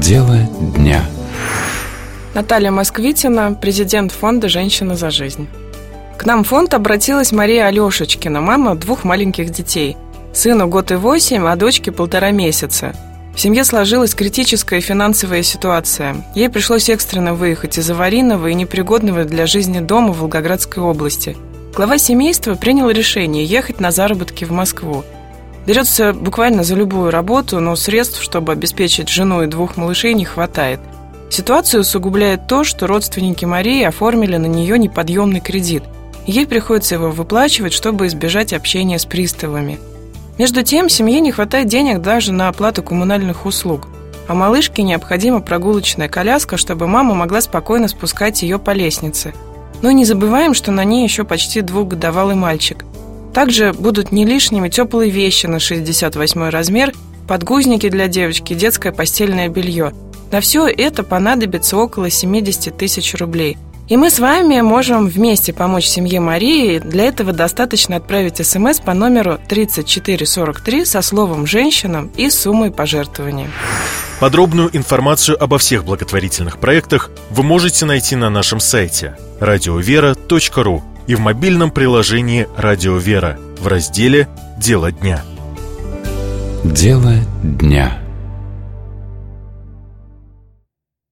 Дело дня. Наталья Москвитина, президент фонда «Женщина за жизнь». К нам в фонд обратилась Мария Алешечкина, мама 2 маленьких детей. Сыну 1 год и 8, а дочке 1,5 месяца. В семье сложилась критическая финансовая ситуация. Ей пришлось экстренно выехать из аварийного и непригодного для жизни дома в Волгоградской области. Глава семейства принял решение ехать на заработки в Москву. Берется буквально за любую работу, но средств, чтобы обеспечить жену и 2 малышей, не хватает. Ситуацию усугубляет то, что родственники Марии оформили на нее неподъемный кредит. Ей приходится его выплачивать, чтобы избежать общения с приставами. Между тем, семье не хватает денег даже на оплату коммунальных услуг. А малышке необходима прогулочная коляска, чтобы мама могла спокойно спускать ее по лестнице. Но не забываем, что на ней еще почти 2-годовалый мальчик. Также будут не лишними теплые вещи на 68 размер, подгузники для девочки, детское постельное белье. На все это понадобится около 70 тысяч рублей. И мы с вами можем вместе помочь семье Марии. Для этого достаточно отправить СМС по номеру 3443 со словом «Женщина» и суммой пожертвования. Подробную информацию обо всех благотворительных проектах вы можете найти на нашем сайте radiovera.ru и в мобильном приложении «Радио Вера» в разделе «Дело дня». Дело дня.